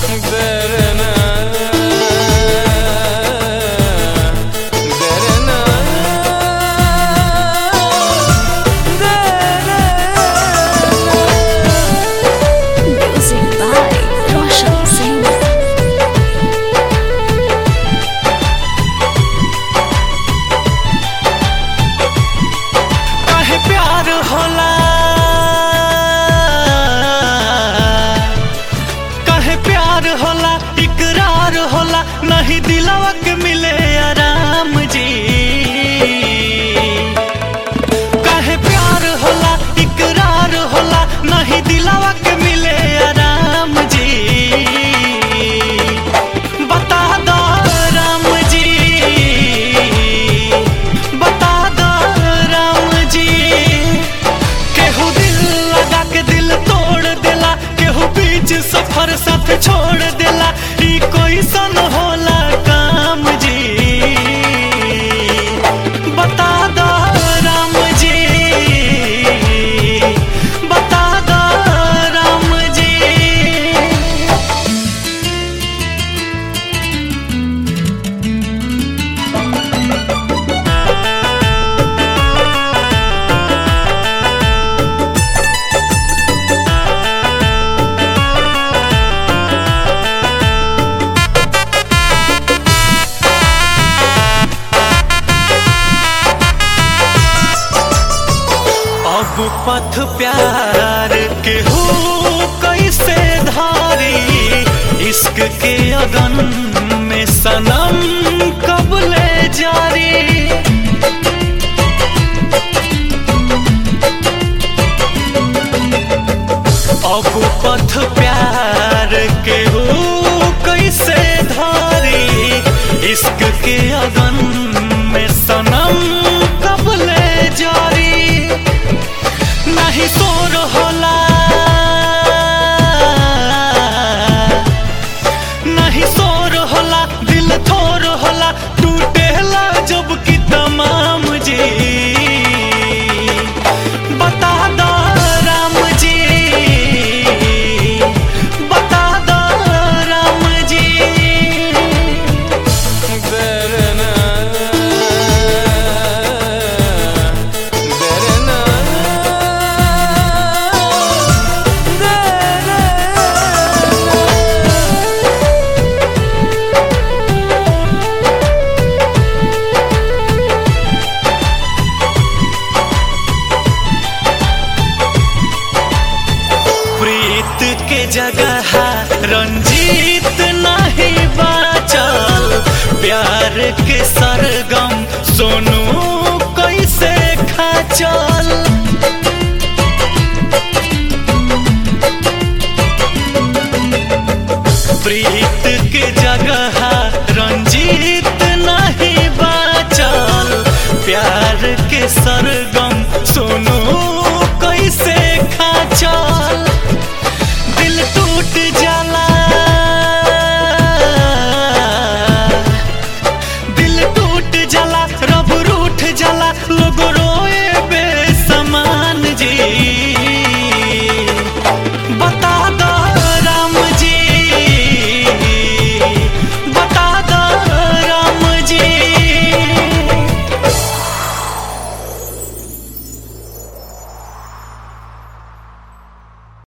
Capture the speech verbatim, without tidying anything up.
होला इकरार होला नहीं दिलवा के मिले आराम जी। काहे प्यार होला इकरार होला नहीं दिलवा के मिले आराम जी। बता दो राम जी, बता दो राम जी। केहू दिल लगा के दिल तोड़ देला, केहू बीच सफर साथ छोड़ देला। ई कोई सन होला काम जी। बता दो राम जी, बता दो राम जी। अब पथ प्यार के हो कैसे धारी, इश्क के अगन में सनम कब ले जारी। अब पथ प्यार के हो कैसे धारी, इश्क के अगन में सनम कब ले जारी। नहीं शोर होला, नहीं शोर होला, दिल थोर होला, टूटेला जब की तमाम जी। बता दो राम जी, बता दो राम जी। प्रीत के जगह रंजीत नहीं बाचल, प्यार के सरगम सोनू कैसे खाचल। प्रीत के जगह रंजीत नहीं बाचल, प्यार के सर